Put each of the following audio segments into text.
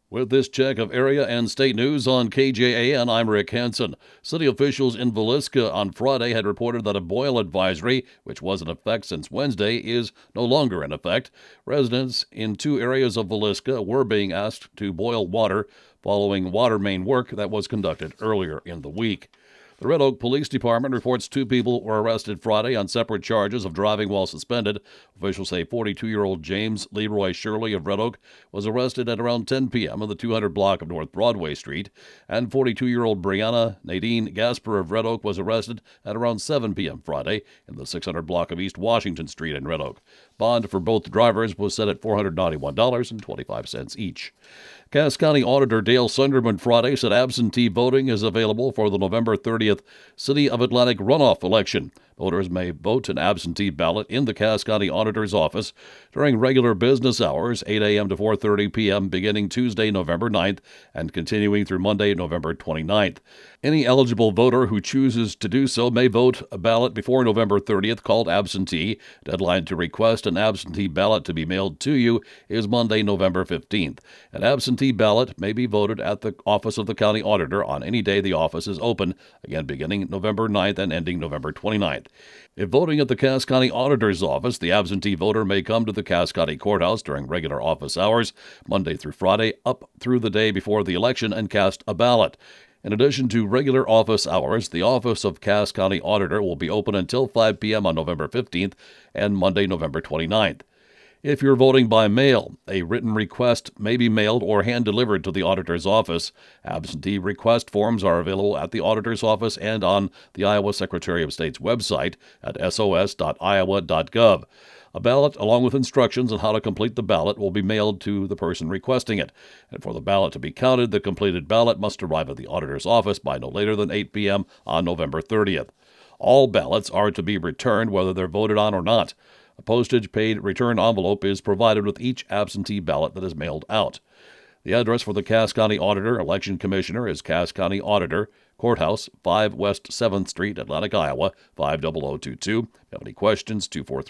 With this check of area and state news on KJAN, I'm Rick Hansen. City officials in Villisca on Friday had reported that a boil advisory, which was in effect since Wednesday, is no longer in effect. Residents in two areas of Villisca were being asked to boil water following water main work that was conducted earlier in the week. The Red Oak Police Department reports two people were arrested Friday on separate charges of driving while suspended. Officials say 42-year-old James Leroy Shirley of Red Oak was arrested at around 10 p.m. in the 200 block of North Broadway Street, and 42-year-old Brianna Nadine Gasper of Red Oak was arrested at around 7 p.m. Friday in the 600 block of East Washington Street in Red Oak. Bond for both drivers was set at $491.25 each. Cass County Auditor Dale Sunderman Friday said absentee voting is available for the November 30th City of Atlantic runoff election. Voters may vote an absentee ballot in the Cass County Auditor's office during regular business hours, 8 a.m. to 4:30 p.m., beginning Tuesday, November 9th, and continuing through Monday, November 29th. Any eligible voter who chooses to do so may vote a ballot before November 30th called absentee. Deadline to request an absentee ballot to be mailed to you is Monday, November 15th. An absentee ballot may be voted at the office of the county auditor on any day the office is open, again beginning November 9th and ending November 29th. If voting at the Cass County Auditor's office, the absentee voter may come to the Cass County Courthouse during regular office hours, Monday through Friday, up through the day before the election and cast a ballot. In addition to regular office hours, the office of Cass County Auditor will be open until 5 p.m. on November 15th and Monday, November 29th. If you're voting by mail, a written request may be mailed or hand-delivered to the auditor's office. Absentee request forms are available at the auditor's office and on the Iowa Secretary of State's website at sos.iowa.gov. A ballot, along with instructions on how to complete the ballot, will be mailed to the person requesting it. And for the ballot to be counted, the completed ballot must arrive at the auditor's office by no later than 8 p.m. on November 30th. All ballots are to be returned whether they're voted on or not. A postage-paid return envelope is provided with each absentee ballot that is mailed out. The address for the Cass County Auditor Election Commissioner is Cass County Auditor, Courthouse, 5 West 7th Street, Atlantic, Iowa, 50022. If you have any questions,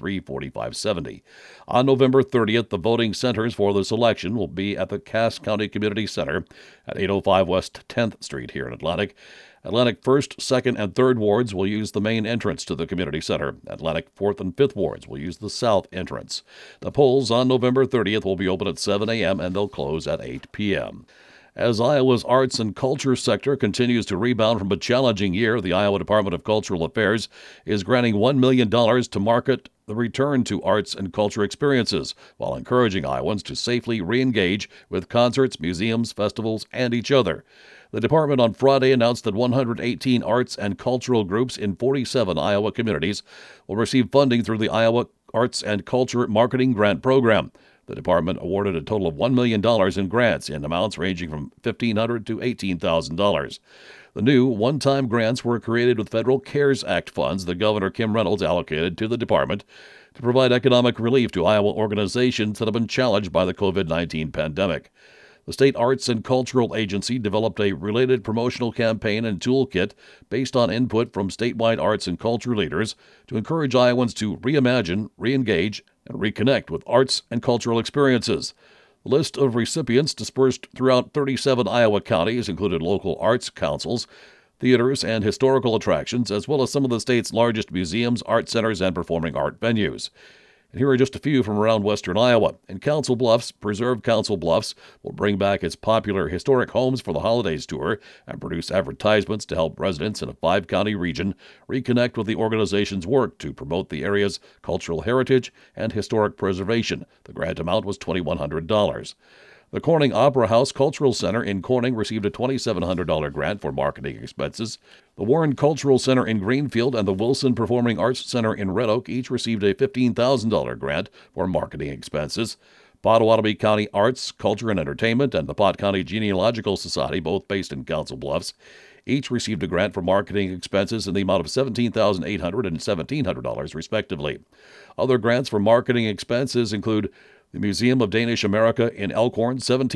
243-4570. On November 30th, the voting centers for this election will be at the Cass County Community Center at 805 West 10th Street here in Atlantic. Atlantic 1st, 2nd, and 3rd wards will use the main entrance to the community center. Atlantic 4th and 5th wards will use the south entrance. The polls on November 30th will be open at 7 a.m. and they'll close at 8 p.m. As Iowa's arts and culture sector continues to rebound from a challenging year, the Iowa Department of Cultural Affairs is granting $1 million to market the return to arts and culture experiences, while encouraging Iowans to safely re-engage with concerts, museums, festivals, and each other. The department on Friday announced that 118 arts and cultural groups in 47 Iowa communities will receive funding through the Iowa Arts and Culture Marketing Grant Program. The department awarded a total of $1 million in grants in amounts ranging from $1,500 to $18,000. The new one-time grants were created with federal CARES Act funds that Governor Kim Reynolds allocated to the department to provide economic relief to Iowa organizations that have been challenged by the COVID-19 pandemic. The State Arts and Cultural Agency developed a related promotional campaign and toolkit based on input from statewide arts and culture leaders to encourage Iowans to reimagine, reengage, and reconnect with arts and cultural experiences. The list of recipients dispersed throughout 37 Iowa counties included local arts councils, theaters, and historical attractions, as well as some of the state's largest museums, art centers, and performing art venues. And here are just a few from around western Iowa. In Council Bluffs, Preserve Council Bluffs will bring back its popular Historic Homes for the Holidays tour and produce advertisements to help residents in a 5-county region reconnect with the organization's work to promote the area's cultural heritage and historic preservation. The grant amount was $2,100. The Corning Opera House Cultural Center in Corning received a $2,700 grant for marketing expenses. The Warren Cultural Center in Greenfield and the Wilson Performing Arts Center in Red Oak each received a $15,000 grant for marketing expenses. Pottawatomie County Arts, Culture, and Entertainment and the Pot County Genealogical Society, both based in Council Bluffs, each received a grant for marketing expenses in the amount of $17,800 and $1,700, respectively. Other grants for marketing expenses include the Museum of Danish America in Elkhorn,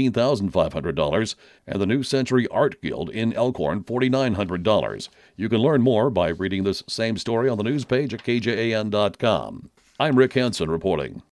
$17,500, and the New Century Art Guild in Elkhorn, $4,900. You can learn more by reading this same story on the news page at kjan.com. I'm Rick Hansen reporting.